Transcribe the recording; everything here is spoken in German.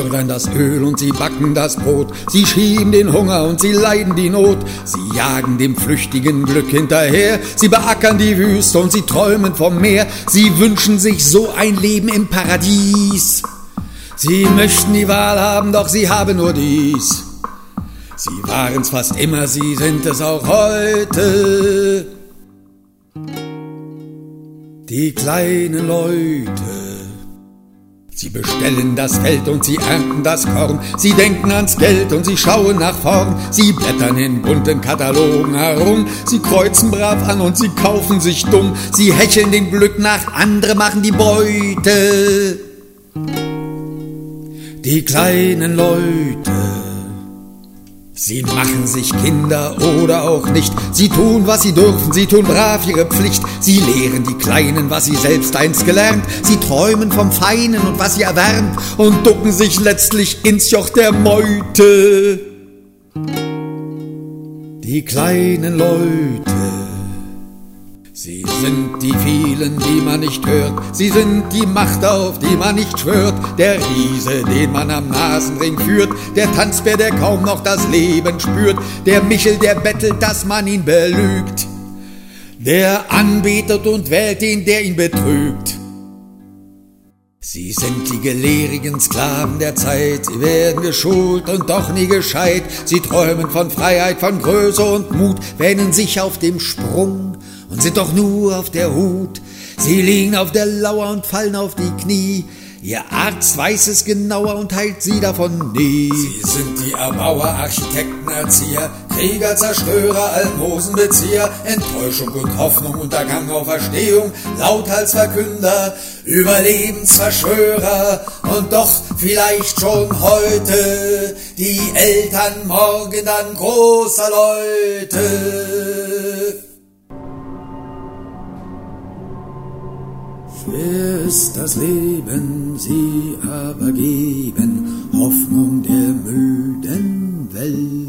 fördern das Öl und sie backen das Brot. Sie schieben den Hunger und sie leiden die Not. Sie jagen dem flüchtigen Glück hinterher. Sie beackern die Wüste und sie träumen vom Meer. Sie wünschen sich so ein Leben im Paradies. Sie möchten die Wahl haben, doch sie haben nur dies. Sie waren's fast immer, sie sind es auch heute. Die kleinen Leute. Sie bestellen das Feld und sie ernten das Korn. Sie denken ans Geld und sie schauen nach vorn. Sie blättern in bunten Katalogen herum. Sie kreuzen brav an und sie kaufen sich dumm. Sie hecheln dem Glück nach, andere machen die Beute. Die kleinen Leute. Sie machen sich Kinder oder auch nicht. Sie tun, was sie dürfen, sie tun brav ihre Pflicht. Sie lehren die Kleinen, was sie selbst einst gelernt. Sie träumen vom Feinen und was sie erwärmt und ducken sich letztlich ins Joch der Meute. Die kleinen Leute. Sie sind die vielen, die man nicht hört. Sie sind die Macht, auf die man nicht schwört. Der Riese, den man am Nasenring führt. Der Tanzbär, der kaum noch das Leben spürt. Der Michel, der bettelt, dass man ihn belügt. Der anbetet und wählt den, der ihn betrügt. Sie sind die gelehrigen Sklaven der Zeit. Sie werden geschult und doch nie gescheit. Sie träumen von Freiheit, von Größe und Mut, wähnen sich auf dem Sprung und sind doch nur auf der Hut. Sie liegen auf der Lauer und fallen auf die Knie. Ihr Arzt weiß es genauer und heilt sie davon nie. Sie sind die Erbauer, Architekten, Erzieher, Krieger, Zerstörer, Almosenbezieher, Enttäuschung und Hoffnung, Untergang, Auferstehung, Lauthals-Verkünder, Überlebensverschwörer und doch vielleicht schon heute die Eltern morgen dann großer Leute. Schwer ist das Leben, sie aber geben Hoffnung der müden Welt.